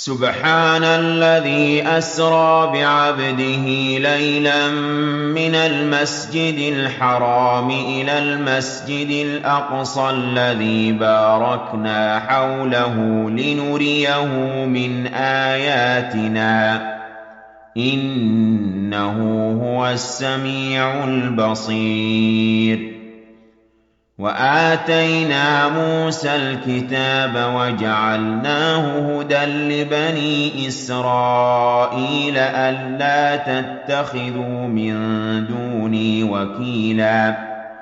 سبحان الذي أسرى بعبده ليلا من المسجد الحرام إلى المسجد الأقصى الذي باركنا حوله لنريه من آياتنا إنه هو السميع البصير. وآتينا موسى الكتاب وجعلناه هدى لبني إسرائيل ألا تتخذوا من دوني وكيلا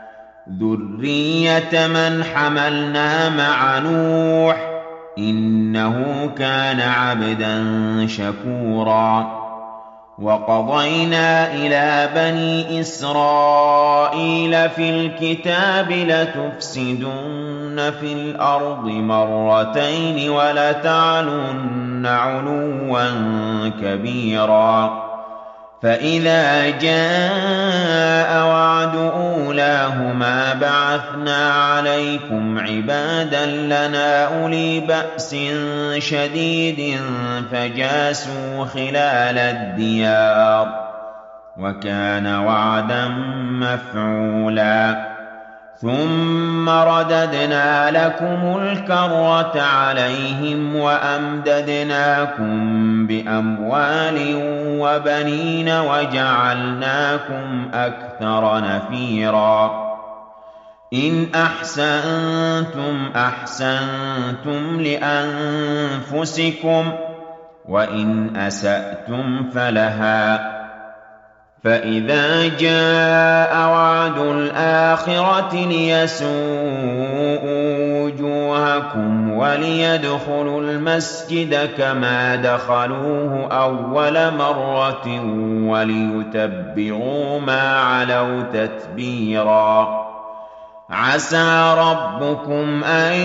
ذرية من حملنا مع نوح إنه كان عبدا شكورا. وقضينا إلى بني إسرائيل في الكتاب لتفسدن في الأرض مرتين ولتعلن علوا كبيرا. فإذا جاء وعد أولاهما بعثنا عليكم عبادا لنا أولي بأس شديد فجاسوا خلال الديار وكان وعدا مفعولا. ثم رددنا لكم الكرة عليهم وأمددناكم بأموال وبنين وجعلناكم أكثر نفيرا. إن أحسنتم أحسنتم لأنفسكم وإن أسأتم فلها. فإذا جاء وعد الآخرة ليسوءوا وجوهكم وليدخلوا المسجد كما دخلوه أول مرة وليتبعوا ما علوا تتبيرا. عسى ربكم أن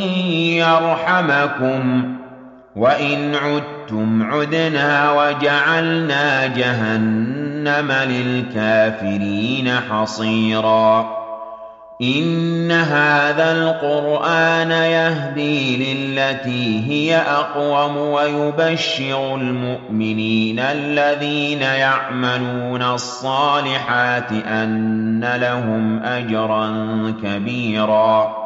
يرحمكم وإن عدتم عدنا وجعلنا جهنم للكافرين حصيرا. إن هذا القرآن يهدي للتي هي أقوم ويبشر المؤمنين الذين يعملون الصالحات أن لهم أجرا كبيرا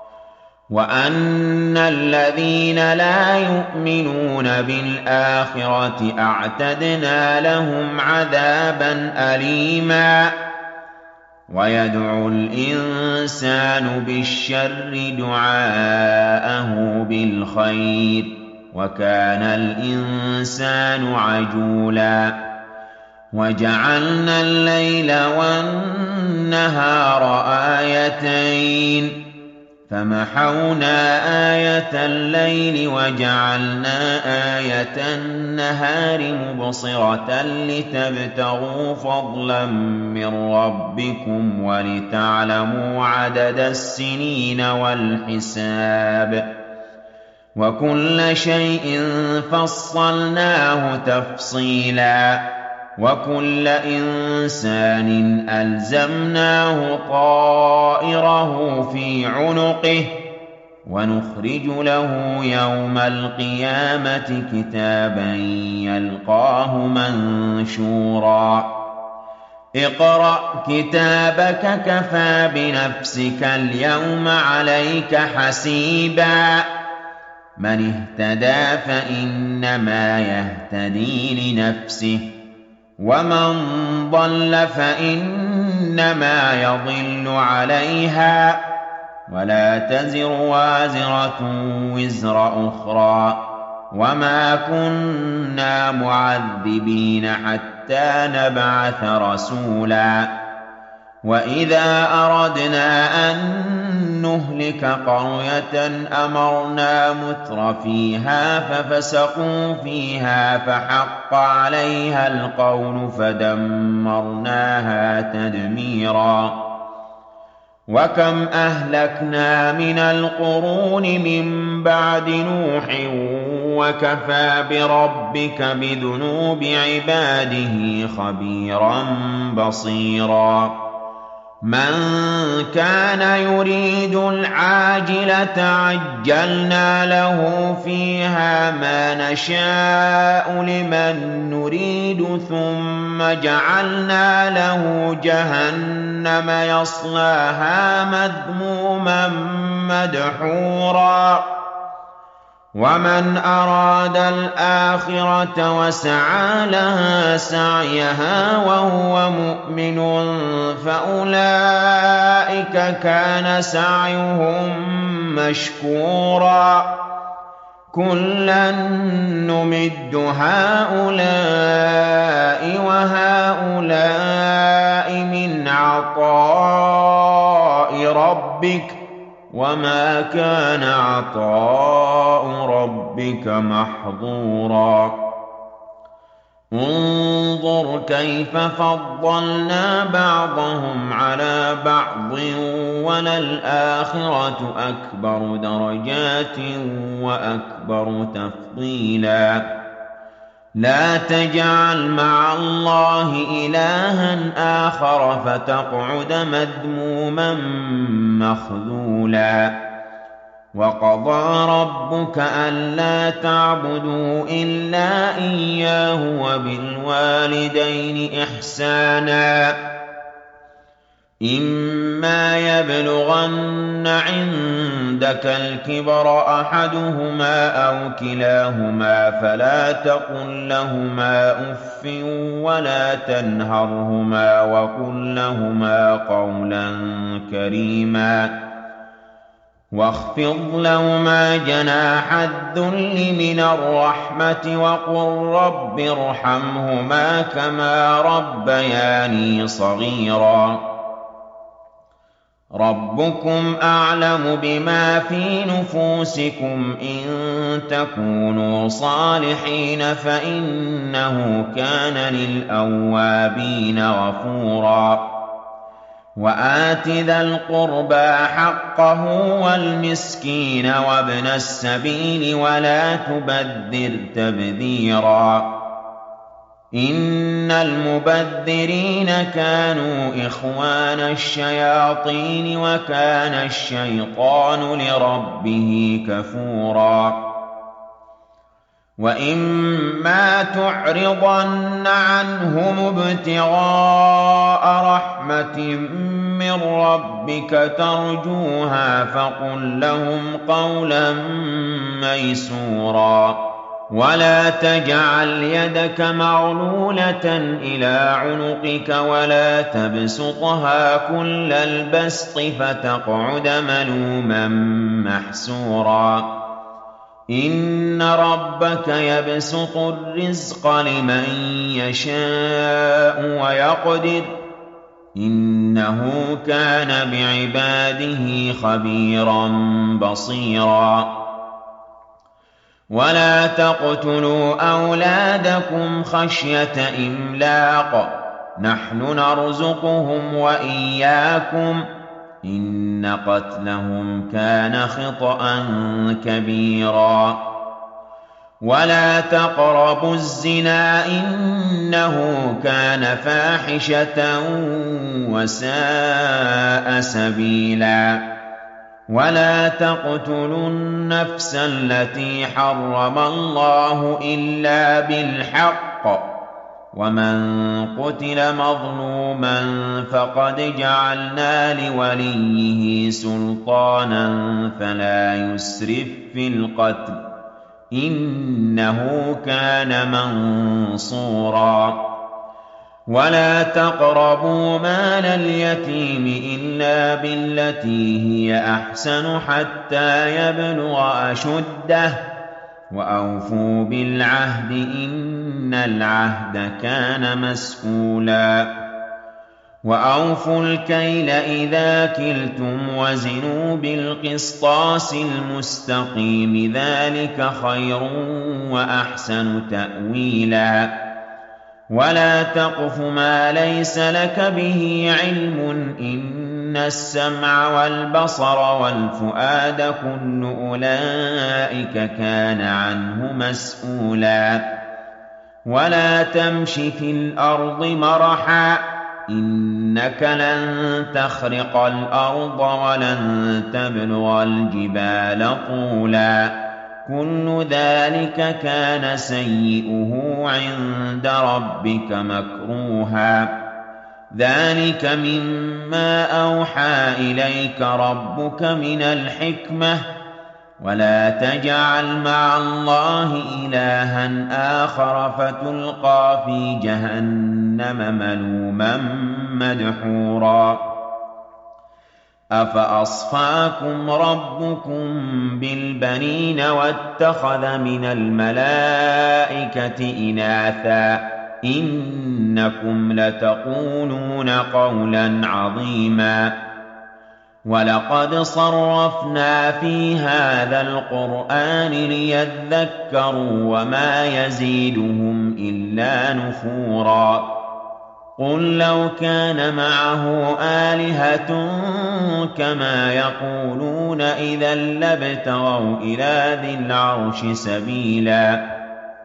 وأن الذين لا يؤمنون بالآخرة أعتدنا لهم عذابا أليما. ويدعو الإنسان بالشر دعاءه بالخير وكان الإنسان عجولا. وجعلنا الليل والنهار آيتين فمحونا آية الليل وجعلنا آية النهار مبصرة لتبتغوا فضلا من ربكم ولتعلموا عدد السنين والحساب وكل شيء فصلناه تفصيلا. وكل إنسان ألزمناه طائره في عنقه ونخرج له يوم القيامة كتابا يلقاه منشورا. اقرأ كتابك كفى بنفسك اليوم عليك حسيبا. من اهتدى فإنما يهتدي لنفسه ومن ضل فإنما يضل عليها ولا تزر وازرة وزر أخرى وما كنا معذبين حتى نبعث رسولا. وإذا أردنا أن نهلك قرية أمرنا متر فيها ففسقوا فيها فحق عليها القول فدمرناها تدميرا. وكم أهلكنا من القرون من بعد نوح وكفى بربك بذنوب عباده خبيرا بصيرا. مَن كَانَ يُرِيدُ الْعَاجِلَةَ عَجَّلْنَا لَهُ فِيهَا مَا نَشَاءُ لِمَن نُّرِيدُ ثُمَّ جَعَلْنَا لَهُ جَهَنَّمَ يَصْلَاهَا مَذْمُومًا مَّدْحُورًا وَمَنْ أَرَادَ الْآخِرَةَ وَسَعَىٰ لَهَا سَعْيَهَا وَهُوَ مُؤْمِنٌ فَأُولَٰئِكَ كَانَ سَعْيُهُم مَّشْكُورًا كُلًّا نُّمِدُّ هَٰؤُلَاءِ وَهَٰؤُلَاءِ مِنْ عَطَاءِ رَبِّكَ وَمَا كَانَ عَطَاءُ رَبِّكَ مَحْظُورًا انظُرْ كَيْفَ فَضَّلْنَا بَعْضَهُمْ عَلَىٰ بَعْضٍ وَلَلْآخِرَةُ أَكْبَرُ دَرَجَاتٍ وَأَكْبَرُ تَفْضِيلًا لَا تَجْعَلْ مَعَ اللَّهِ إِلَٰهًا آخَرَ فَتَقْعُدَ مَذْمُومًا مَّخْذُولًا وَقَضَىٰ رَبُّكَ أَلَّا تَعْبُدُوا إِلَّا إِيَّاهُ وَبِالْوَالِدَيْنِ إِحْسَانًا إِمَّا يَبْلُغَنَّ عِندَكَ الْكِبَرَ أَحَدُهُمَا أَوْ كِلَاهُمَا فَلَا تَقُل لَّهُمَا أُفٍّ وَلَا تَنْهَرْهُمَا وَقُل لَّهُمَا قَوْلًا كَرِيمًا وَاخْفِضْ لَهُمَا جَنَاحَ الذُّلِّ مِنَ الرَّحْمَةِ وَقُل رَّبِّ ارْحَمْهُمَا كَمَا رَبَّيَانِي صَغِيرًا رَبُّكُمْ أَعْلَمُ بِمَا فِي نُفُوسِكُمْ إِن تَكُونُوا صَالِحِينَ فَإِنَّهُ كَانَ لِلْأَوَّابِينَ غَفُورًا وَآتِ ذَا الْقُرْبَىٰ حَقَّهُ وَالْمِسْكِينَ وَابْنَ السَّبِيلِ وَلَا تُبَذِّرْ تَبْذِيرًا إِنَّ الْمُبَذِّرِينَ كَانُوا إِخْوَانَ الشَّيَاطِينِ وَكَانَ الشَّيْطَانُ لِرَبِّهِ كَفُورًا وَإِمَّا تُعْرِضَنَّ عَنْهُمُ ابْتِغَاءَ رَحْمَةٍ مِّن رَّبِّكَ تَرْجُوهَا فَقُل لَّهُمْ قَوْلًا مَّيْسُورًا وَلَا تَجْعَلْ يَدَكَ مَغْلُولَةً إِلَىٰ عُنُقِكَ وَلَا تَبْسُطْهَا كُلَّ الْبَسْطِ فَتَقْعُدَ مَلُومًا مَّحْسُورًا إِنَّ رَبَّكَ يَبْسُطُ الرِّزْقَ لِمَن يَشَاءُ وَيَقْدِرُ إِنَّهُ كَانَ بِعِبَادِهِ خَبِيرًا بَصِيرًا وَلَا تَقْتُلُوا أَوْلَادَكُمْ خَشْيَةَ إِمْلَاقٍ نَّحْنُ نَرْزُقُهُمْ وَإِيَّاكُمْ إِنَّ قَتْلَهُمْ كَانَ خِطْئًا كَبِيرًا وَلَا تَقْرَبُوا الزِّنَا إِنَّهُ كَانَ فَاحِشَةً وَسَاءَ سَبِيلًا وَلَا تَقْتُلُوا النَّفْسَ الَّتِي حَرَّمَ اللَّهُ إِلَّا بِالْحَقِّ وَمَن قُتِلَ مَظْلُومًا فَقَدْ جَعَلْنَا لِوَلِيِّهِ سُلْطَانًا فَلَا يُسْرِف فِّي الْقَتْلِ ۖ إِنَّهُ كَانَ مَنصُورًا وَلَا تَقْرَبُوا مَالَ الْيَتِيمِ إِلَّا بِالَّتِي هِيَ أَحْسَنُ حَتَّىٰ يَبْلُغَ أَشُدَّهُ ۖ وَأَوْفُوا بِالْعَهْدِ ۖ إِنَّ الْعَهْدَ كَانَ مَسْئُولًا وَأَوْفُوا الْكَيْلَ إِذَا كِلْتُمْ وَزِنُوا بِالْقِسْطَاسِ الْمُسْتَقِيمِ ذَٰلِكَ خَيْرٌ وَأَحْسَنُ تَأْوِيلًا وَلَا تَقْفُ مَا لَيْسَ لَكَ بِهِ عِلْمٌ ۚ إِنَّ السَّمْعَ وَالْبَصَرَ وَالْفُؤَادَ كُلُّ أُولَٰئِكَ كَانَ عَنْهُ مَسْئُولًا وَلَا تَمْشِ فِي الْأَرْضِ مَرَحًا ۖ إِنَّكَ لَن تَخْرِقَ الْأَرْضَ وَلَن تَبْلُغَ الْجِبَالَ طُولًا كُلُّ ذَلِكَ كَانَ سَيِّئُهُ عِندَ رَبِّكَ مَكْرُوهًا ذَلِكَ مِمَّا أَوْحَىٰ إِلَيْكَ رَبُّكَ مِنَ الْحِكْمَةِ ۗ وَلَا تَجْعَلْ مَعَ اللَّهِ إِلَٰهًا آخَرَ فَتُلْقَىٰ فِي جَهَنَّمَ مَلُومًا مَّدْحُورًا أَفَأَصْفَاكُمْ رَبُّكُم بِالْبَنِينَ وَاتَّخَذَ مِنَ الْمَلَائِكَةِ إِنَاثًا ۚ إِنَّكُمْ لَتَقُولُونَ قَوْلًا عَظِيمًا وَلَقَدْ صَرَّفْنَا فِي هَٰذَا الْقُرْآنِ لِيَذَّكَّرُوا وَمَا يَزِيدُهُمْ إِلَّا نُفُورًا قُل لَّوْ كَانَ مَعَهُ آلِهَةٌ كَمَا يَقُولُونَ إِذًا لَّابْتَغَوْا إِلَىٰ ذِي الْعَرْشِ سَبِيلًا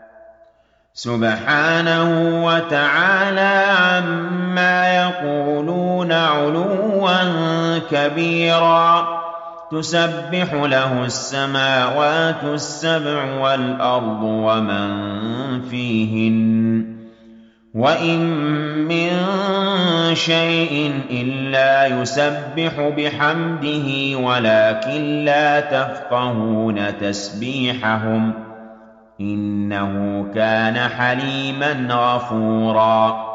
سُبْحَانَهُ وَتَعَالَىٰ عَمَّا يَقُولُونَ عُلُوًّا كَبِيرًا تُسَبِّحُ لَهُ السَّمَاوَاتُ السَّبْعُ وَالْأَرْضُ وَمَن فِيهِنَّ ۚ وَإِن مِّن شَيْءٍ إِلَّا يُسَبِّحُ بِحَمْدِهِ وَلَٰكِن لَّا تَفْقَهُونَ تَسْبِيحَهُمْ ۗ إِنَّهُ كَانَ حَلِيمًا غَفُورًا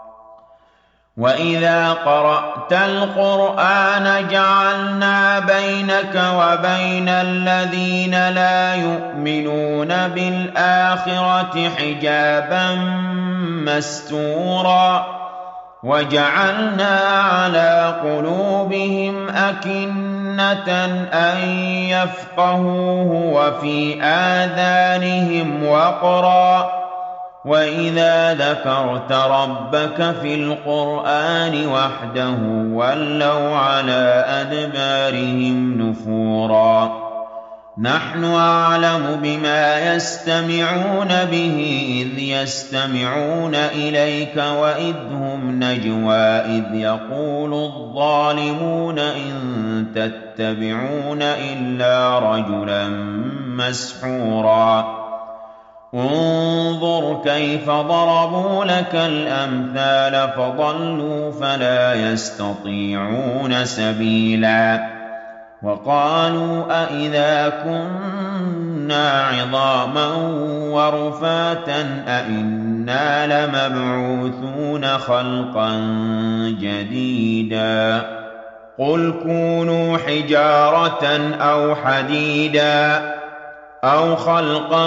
وَإِذَا قَرَأْتَ الْقُرْآنَ جَعَلْنَا بَيْنَكَ وَبَيْنَ الَّذِينَ لَا يُؤْمِنُونَ بِالْآخِرَةِ حِجَابًا مَّسْتُورًا وَجَعَلْنَا عَلَىٰ قُلُوبِهِمْ أَكِنَّةً أَن يَفْقَهُوهُ وَفِي آذَانِهِمْ وَقْرًا ۚ وَإِذَا ذَكَرْتَ رَبَّكَ فِي الْقُرْآنِ وَحْدَهُ وَلَّوْا عَلَىٰ أَدْبَارِهِمْ نُفُورًا نَّحْنُ أَعْلَمُ بِمَا يَسْتَمِعُونَ بِهِ إِذْ يَسْتَمِعُونَ إِلَيْكَ وَإِذْ هُمْ نَجْوَىٰ إِذْ يَقُولُ الظَّالِمُونَ إِن تَتَّبِعُونَ إِلَّا رَجُلًا مَّسْحُورًا انظُرْ كَيْفَ ضَرَبُوا لَكَ الْأَمْثَالَ فَضَلُّوا فَلَا يَسْتَطِيعُونَ سَبِيلًا وَقَالُوا أَإِذَا كُنَّا عِظَامًا وَرُفَاتًا أَإِنَّا لَمَبْعُوثُونَ خَلْقًا جَدِيدًا قُلْ كُونُوا حِجَارَةً أَوْ حَدِيدًا أَوْ خَلْقًا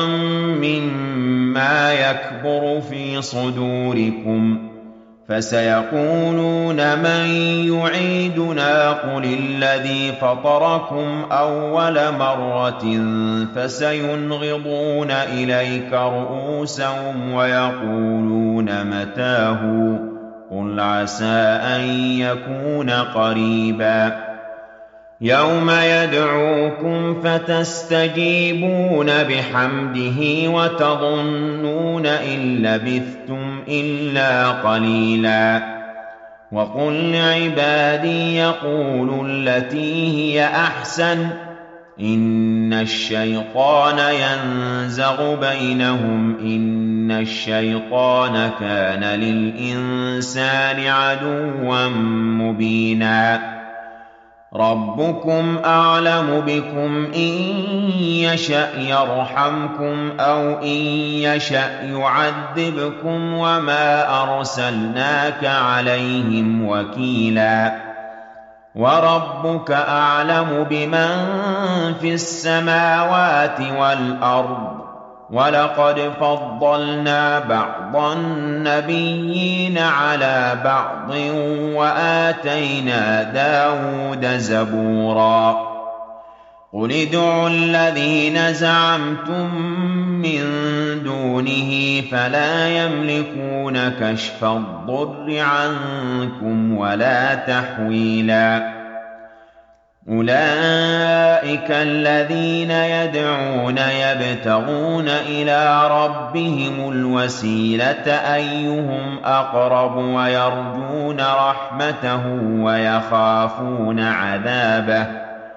مِّمَّا يَكْبُرُ فِي صُدُورِكُمْ فَسَيَقُولُونَ مَن يُعِيدُنَا قُلِ الَّذِي فَطَرَكُمْ أَوَّلَ مَرَّةٍ فَسَيُنْغِضُونَ إِلَيْكَ رُءُوسَهُمْ وَيَقُولُونَ مَتَىٰ هُوَ قُلْ عَسَىٰ أَن يَكُونَ قَرِيبًا يَوْمَ يَدْعُوكُمْ فَتَسْتَجِيبُونَ بِحَمْدِهِ وَتَظُنُّونَ إِن لَّبِثْتُمْ إِلَّا قَلِيلًا وَقُل لِّعِبَادِي يَقُولُوا الَّتِي هِيَ أَحْسَنُ إِنَّ الشَّيْطَانَ يَنزَغُ بَيْنَهُمْ إِنَّ الشَّيْطَانَ كَانَ لِلْإِنسَانِ عَدُوًّا مُّبِينًا رَبُّكُمْ أَعْلَمُ بِكُمْ إِن يَشَأْ يَرْحَمْكُمْ أَوْ إِن يَشَأْ يُعَذِّبْكُمْ وَمَا أَرْسَلْنَاكَ عَلَيْهِمْ وَكِيلًا وَرَبُّكَ أَعْلَمُ بِمَن فِي السَّمَاوَاتِ وَالْأَرْضِ وَلَقَدْ فَضَّلْنَا بَعْضَ النَّبِيِّينَ عَلَىٰ بَعْضٍ وَآتَيْنَا دَاوُودَ زَبُورًا قُلِ ادْعُوا الَّذِينَ زَعَمْتُم مِّن دُونِهِ فَلَا يَمْلِكُونَ كَشْفَ الضُّرِّ عَنكُمْ وَلَا تَحْوِيلًا أُولَٰئِكَ الَّذِينَ يَدْعُونَ يَبْتَغُونَ إِلَىٰ رَبِّهِمُ الْوَسِيلَةَ أَيُّهُمْ أَقْرَبُ وَيَرْجُونَ رَحْمَتَهُ وَيَخَافُونَ عَذَابَهُ ۚ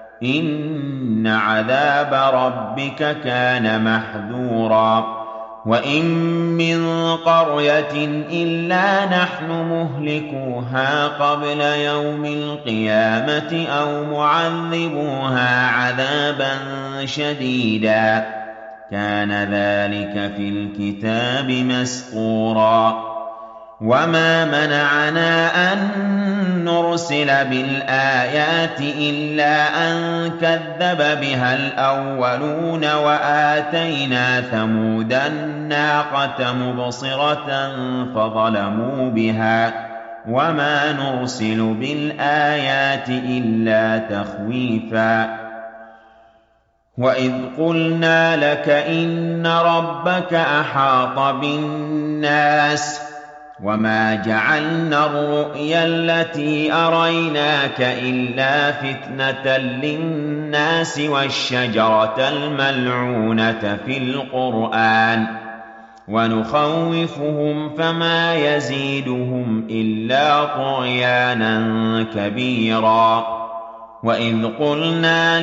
إِنَّ عَذَابَ رَبِّكَ كَانَ مَحْذُورًا وَإِن مِّن قَرْيَةٍ إِلَّا نَحْنُ مُهْلِكُوهَا قَبْلَ يَوْمِ الْقِيَامَةِ أَوْ مُعَذِّبُوهَا عَذَابًا شَدِيدًا ۚ كَانَ ذَٰلِكَ فِي الْكِتَابِ مَسْطُورًا وَمَا مَنَعَنَا أَن نُّرْسِلَ بِالْآيَاتِ إِلَّا أَن كَذَّبَ بِهَا الْأَوَّلُونَ وَآتَيْنَا ثَمُودَ النَّاقَةَ مُبْصِرَةً فَظَلَمُوا بِهَا ۚ وَمَا نُرْسِلُ بِالْآيَاتِ إِلَّا تَخْوِيفًا وَإِذْ قُلْنَا لَكَ إِنَّ رَبَّكَ أَحَاطَ بِالنَّاسِ وَمَا جَعَلْنَا الرُّؤْيَا الَّتِي أَرَيْنَاكَ إِلَّا فِتْنَةً لِّلنَّاسِ وَالشَّجَرَةَ الْمَلْعُونَةَ فِي الْقُرْآنِ ۚ وَنُخَوِّفُهُمْ فَمَا يَزِيدُهُمْ إِلَّا طُغْيَانًا كَبِيرًا وَإِذْ قُلْنَا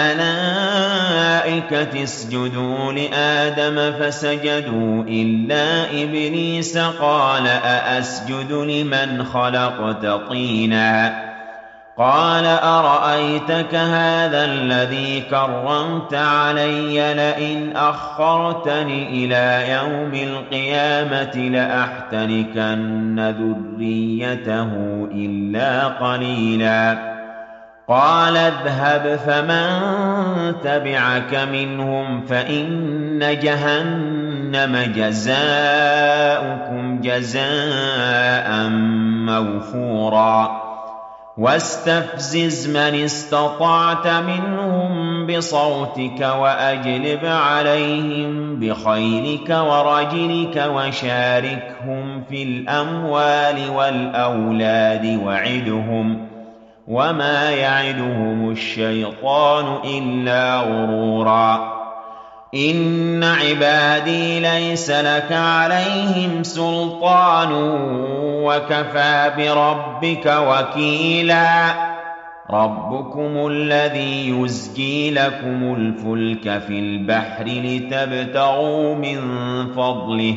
لِلْمَلَائِكَةِ اسْجُدُوا لِآدَمَ فَسَجَدُوا إِلَّا إِبْلِيسَ قَالَ أَأَسْجُدُ لِمَنْ خَلَقْتَ طِينًا قَالَ أَرَأَيْتَكَ هَٰذَا الَّذِي كَرَّمْتَ عَلَيَّ لَئِنْ أَخَّرْتَنِ إِلَىٰ يَوْمِ الْقِيَامَةِ لَأَحْتَنِكَنَّ ذُرِّيَّتَهُ إِلَّا قَلِيلًا قَالَ اذْهَبْ فَمَن تَبِعَكَ مِنْهُمْ فَإِنَّ جَهَنَّمَ جَزَاؤُكُمْ جَزَاءً مَّوْفُورًا وَاسْتَفْزِزْ مَنِ اسْتَطَعْتَ مِنْهُم بِصَوْتِكَ وَأَجْلِبْ عَلَيْهِم بِخَيْلِكَ وَرَجِلِكَ وَشَارِكْهُمْ فِي الْأَمْوَالِ وَالْأَوْلَادِ وَعِدْهُمْ ۚ وَمَا يَعِدُهُمُ الشَّيْطَانُ إِلَّا غُرُورًا إِنَّ عِبَادِي لَيْسَ لَكَ عَلَيْهِمْ سُلْطَانٌ وَكَفَىٰ بِرَبِّكَ وَكِيلًا رَبُّكُمُ الَّذِي يُزْجِي لَكُمُ الْفُلْكَ فِي الْبَحْرِ لِتَبْتَغُوا مِن فَضْلِهِ ۚ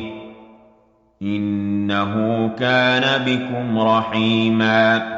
إِنَّهُ كَانَ بِكُمْ رَحِيمًا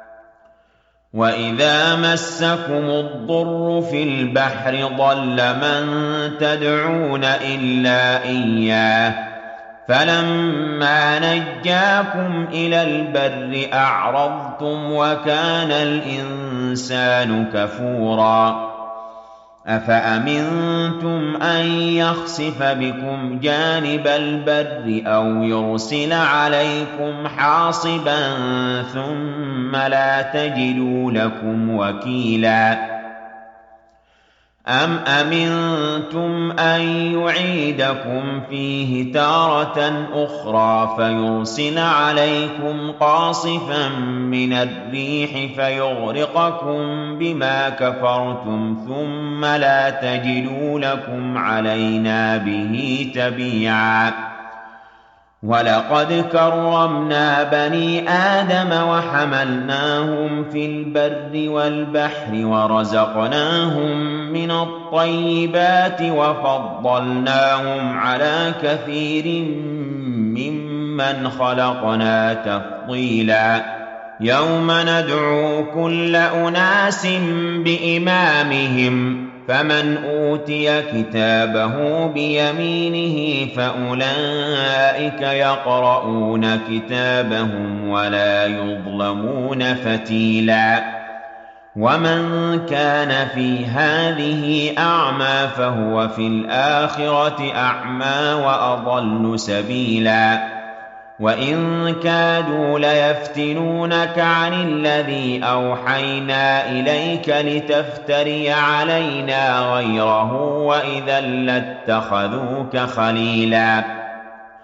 وَإِذَا مَسَّكُمُ الضُّرُّ فِي الْبَحْرِ ضَلَّ مَن تَدْعُونَ إِلَّا إِيَّاهُ فَلَمَّا نَجَّاكُمْ إِلَى الْبَرِّ أَعْرَضْتُمْ وَكَانَ الْإِنسَانُ كَفُورًا أَفَأَمِنتُمْ أَن يَخْسِفَ بِكُمْ جَانِبَ الْبَرِّ أَوْ يُرْسِلَ عَلَيْكُمْ حَاصِبًا ثُمَّ لَا تَجِدُوا لَكُمْ وَكِيلًا أَمْ أَمِنتُمْ أَن يُعِيدَكُمْ فِيهِ تَارَةً أُخْرَىٰ فَيُرْسِلَ عَلَيْكُمْ قَاصِفًا مِّنَ الرِّيحِ فَيُغْرِقَكُم بِمَا كَفَرْتُمْ ثُمَّ لَا تَجِدُوا لَكُمْ عَلَيْنَا بِهِ تَبِيعًا وَلَقَدْ كَرَّمْنَا بَنِي آدَمَ وَحَمَلْنَاهُمْ فِي الْبَرِّ وَالْبَحْرِ وَرَزَقْنَاهُم مِّنَ الطَّيِّبَاتِ وَفَضَّلْنَاهُمْ عَلَىٰ كَثِيرٍ مِّمَّنْ خَلَقْنَا تَفْضِيلًا يَوْمَ نَدْعُو كُلَّ أُنَاسٍ بِإِمَامِهِمْ فَمَنْ أُوتِيَ كِتَابَهُ بِيَمِينِهِ فَأُولَٰئِكَ يَقْرَءُونَ كِتَابَهُمْ وَلَا يُظْلَمُونَ فَتِيلًا وَمَن كَانَ فِي هَٰذِهِ أَعْمَىٰ فَهُوَ فِي الْآخِرَةِ أَعْمَىٰ وَأَضَلُّ سَبِيلًا وَإِن كَادُوا لَيَفْتِنُونَكَ عَنِ الَّذِي أَوْحَيْنَا إِلَيْكَ لِتَفْتَرِيَ عَلَيْنَا غَيْرَهُ وَإِذًا لَّاتَّخَذُوكَ خَلِيلًا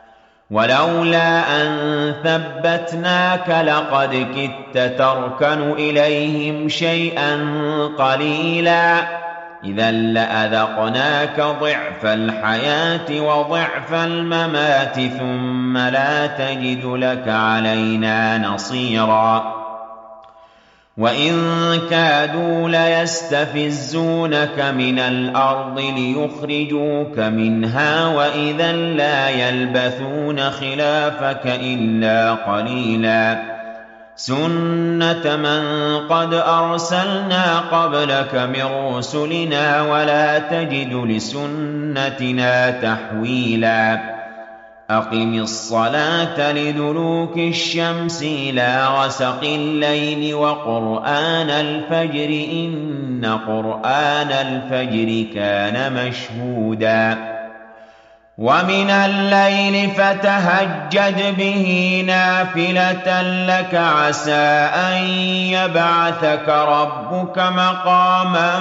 ولولا أن ثبتناك لقد كدت تركن إليهم شيئا قليلا إذا لأذقناك ضعف الحياة وضعف الممات ثم لا تجد لك علينا نصيرا وإن كادوا ليستفزونك من الأرض ليخرجوك منها وإذا لا يلبثون خلافك إلا قليلا سنة من قد أرسلنا قبلك من رسلنا ولا تجد لسنتنا تحويلا أقم الصلاة لدلوك الشمس إلى غسق الليل وقرآن الفجر إن قرآن الفجر كان مشهودا ومن الليل فتهجد به نافلة لك عسى أن يبعثك ربك مقاما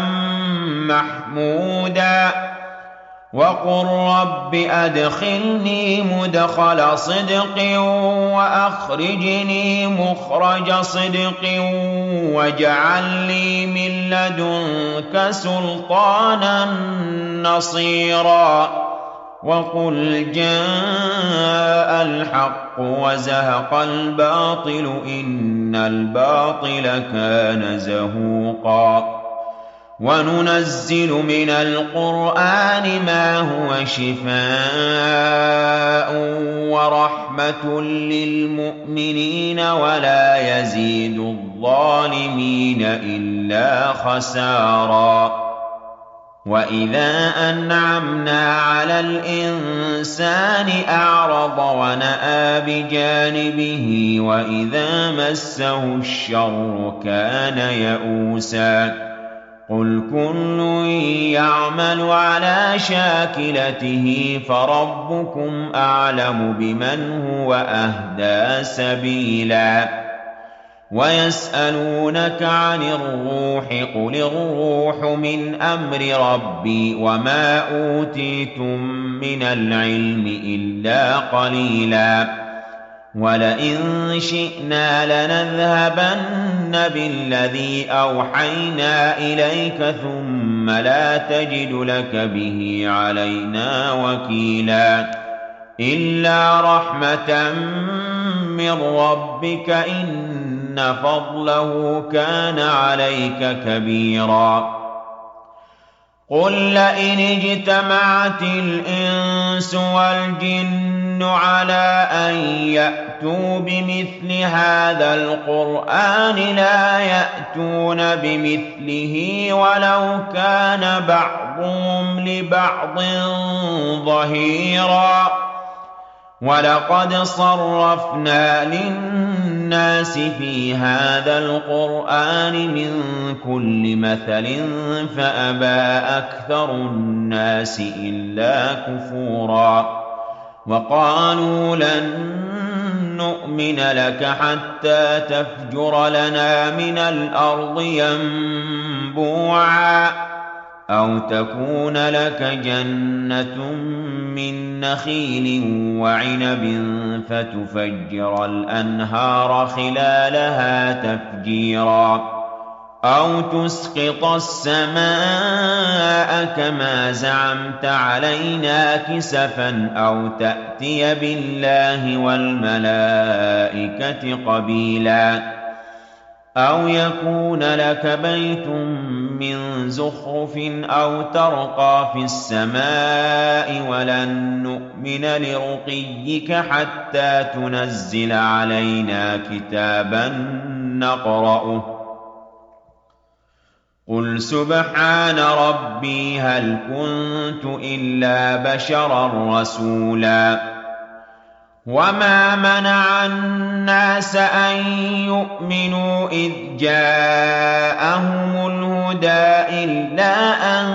محمودا وقل رب أدخلني مدخل صدق وأخرجني مخرج صدق واجعل لي من لدنك سلطانا نصيرا وقل جاء الحق وزهق الباطل إن الباطل كان زهوقا وننزل من القرآن ما هو شفاء ورحمة للمؤمنين ولا يزيد الظالمين إلا خسارا وإذا أنعمنا على الإنسان أعرض ونأى بجانبه وإذا مسه الشر كان يئوسا قل كل يعمل على شاكلته فربكم أعلم بمن هو أهدى سبيلا ويسألونك عن الروح قل الروح من أمر ربي وما أوتيتم من العلم إلا قليلا ولئن شئنا لنذهبن بالذي أوحينا إليك ثم لا تجد لك به علينا وكيلا إلا رحمة من ربك إن فضله كان عليك كبيرا قل لئن اجتمعت الإنس والجن على أن يأتوا بمثل هذا القرآن لا يأتون بمثله ولو كان بعضهم لبعض ظهيرا ولقد صرفنا للناس في هذا القرآن من كل مثل فأبى أكثر الناس إلا كفورا وقالوا لن نؤمن لك حتى تفجر لنا من الأرض ينبوعا أو تكون لك جنة من نخيل وعنب فتفجر الأنهار خلالها تفجيرا أو تسقط السماء كما زعمت علينا كسفا أو تأتي بالله والملائكة قبيلا أو يكون لك بيت من زخرف أو ترقى في السماء ولن نؤمن لرقيك حتى تنزل علينا كتابا نقرأه قل سبحان ربي هل كنت إلا بشرا رسولا وما منع الناس أن يؤمنوا إذ جاءهم الهدى إلا أن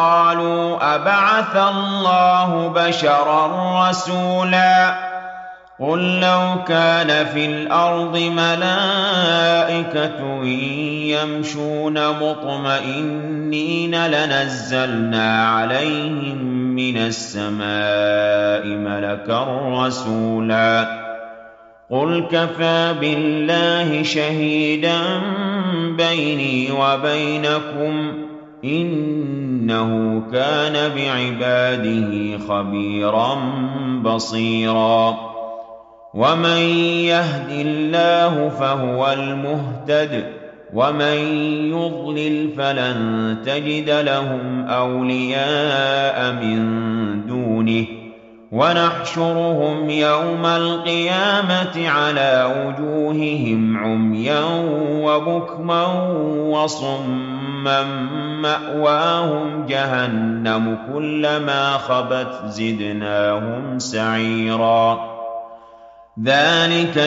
قالوا أبعث الله بشرا رسولا قُل لَّوْ كَانَ فِي الْأَرْضِ مَلَائِكَةٌ يَمْشُونَ مُطْمَئِنِّينَ لَنَزَّلْنَا عَلَيْهِم مِّنَ السَّمَاءِ مَلَكًا رَّسُولًا قُلْ كَفَىٰ بِاللَّهِ شَهِيدًا بَيْنِي وَبَيْنَكُمْ ۚ إِنَّهُ كَانَ بِعِبَادِهِ خَبِيرًا بَصِيرًا وَمَن يَهْدِ اللَّهُ فَهُوَ الْمُهْتَدِ ۖ وَمَن يُضْلِلْ فَلَن تَجِدَ لَهُمْ أَوْلِيَاءَ مِن دُونِهِ ۖ وَنَحْشُرُهُمْ يَوْمَ الْقِيَامَةِ عَلَىٰ وُجُوهِهِمْ عُمْيًا وَبُكْمًا وَصُمًّا مَّأْوَاهُمْ جَهَنَّمُ كُلَّمَا خَبَتْ زِدْنَاهُمْ سَعِيرًا ذَٰلِكَ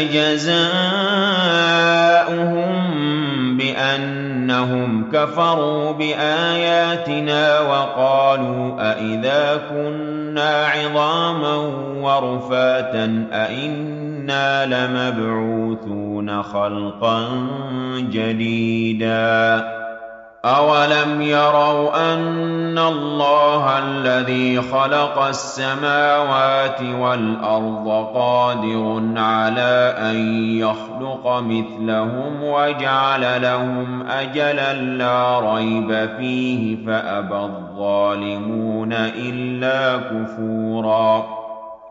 جَزَاؤُهُم بِأَنَّهُمْ كَفَرُوا بِآيَاتِنَا وَقَالُوا أَإِذَا كُنَّا عِظَامًا وَرُفَاتًا أَإِنَّا لَمَبْعُوثُونَ خَلْقًا جَدِيدًا أَوَلَمْ يَرَوْا أَنَّ اللَّهَ الَّذِي خَلَقَ السَّمَاوَاتِ وَالْأَرْضَ قَادِرٌ عَلَىٰ أَن يَخْلُقَ مِثْلَهُمْ وَجَعَلَ لَهُمْ أَجَلًا لَّا رَيْبَ فِيهِ فَأَبَى الظَّالِمُونَ إِلَّا كُفُورًا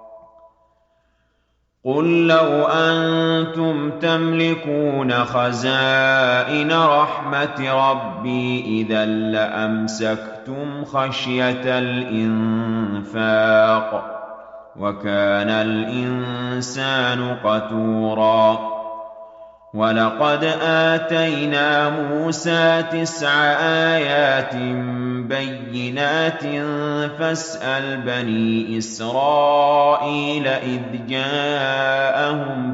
قُل لَّوْ أَنتُمْ تَمْلِكُونَ خَزَائِنَ رَحْمَةِ رَبِّي إِذًا لَّأَمْسَكْتُمْ خَشْيَةَ الْإِنفَاقِ ۚ وَكَانَ الْإِنسَانُ قَتُورًا وَلَقَدْ آتَيْنَا مُوسَىٰ 9 آيَاتٍ بَيِّنَاتٍ فَاسْأَلْ بَنِي إِسْرَائِيلَ إِذْ جَاءَهُمْ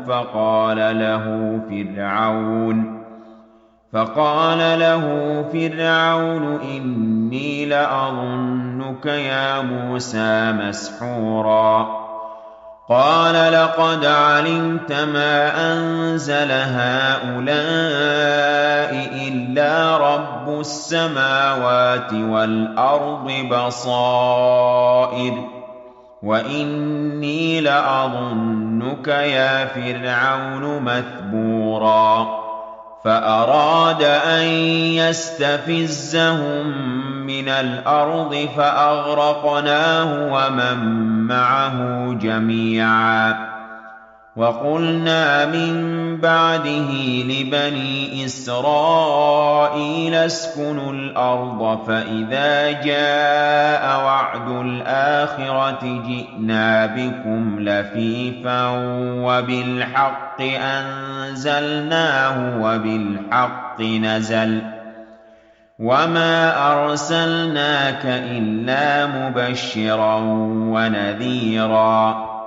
فَقَالَ لَهُ فِرْعَوْنُ إِنِّي لَأَظُنُّكَ يَا مُوسَىٰ مَسْحُورًا قَالَ لَقَدْ عَلِمْتَ مَا أَنزَلَ هَٰؤُلَاءِ إِلَّا رَبُّ السَّمَاوَاتِ وَالْأَرْضِ بَصَائِرُ وَإِنِّي لَأَظُنُّكَ يَا فِرْعَوْنُ مَثْبُورًا فَأَرَادَ أَن يَسْتَفِزَّهُم مِّنَ الْأَرْضِ فَأَغْرَقْنَاهُ وَمَن مَّعَهُ جَمِيعًا وَقُلْنَا مِن بَعْدِهِ لِبَنِي إِسْرَائِيلَ اسْكُنُوا الْأَرْضَ فَإِذَا جَاءَ وَعْدُ الْآخِرَةِ جِئْنَا بِكُمْ لَفِيفًا وَبِالْحَقِّ أَنزَلْنَاهُ وَبِالْحَقِّ نَزَلَ وَمَا أَرْسَلْنَاكَ إِلَّا مُبَشِّرًا وَنَذِيرًا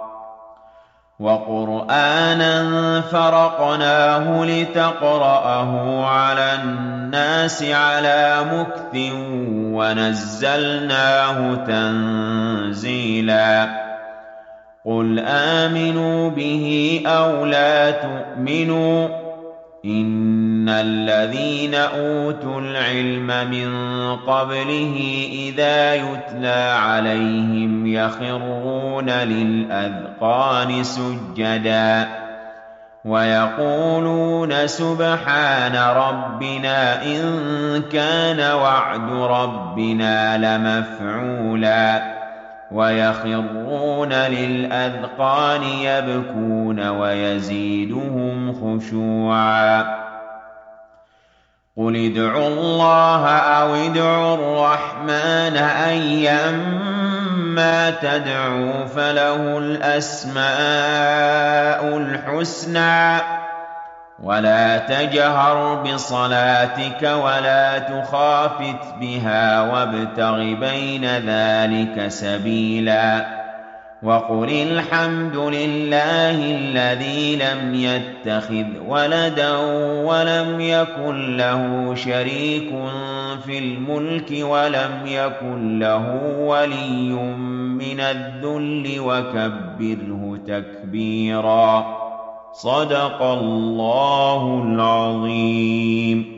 وَقُرْآنًا فَرَقْنَاهُ لِتَقْرَأَهُ عَلَى النَّاسِ عَلَىٰ مُكْثٍ وَنَزَّلْنَاهُ تَنزِيلًا قُلْ آمِنُوا بِهِ أَوْ لَا تُؤْمِنُوا ۚ إِنَّ الَّذِينَ أُوتُوا الْعِلْمَ مِن قَبْلِهِ إِذَا يُتْلَىٰ عَلَيْهِمْ يَخِرُّونَ لِلْأَذْقَانِ سُجَّدًا وَيَقُولُونَ سُبْحَانَ رَبِّنَا إِن كَانَ وَعْدُ رَبِّنَا لَمَفْعُولًا وَيَخِرُّونَ لِلْأَذْقَانِ يَبْكُونَ وَيَزِيدُهُمْ خُشُوعًا قُلِ ادْعُوا اللَّهَ أَوِ ادْعُوا الرَّحْمَٰنَ أَيًّا مَّا تَدْعُوا فَلَهُ الْأَسْمَاءُ الْحُسْنَىٰ وَلَا تَجْهَرْ بِصَلَاتِكَ وَلَا تُخَافِتْ بِهَا وَابْتَغِ بَيْنَ ذَٰلِكَ سَبِيلًا وَقُلِ الْحَمْدُ لِلَّهِ الَّذِي لَمْ يَتَّخِذْ وَلَدًا وَلَمْ يَكُن لَّهُ شَرِيكٌ فِي الْمُلْكِ وَلَمْ يَكُن لَّهُ وَلِيٌّ مِّنَ الذُّلِّ وَكَبِّرْهُ تَكْبِيرًا. صدق الله العظيم.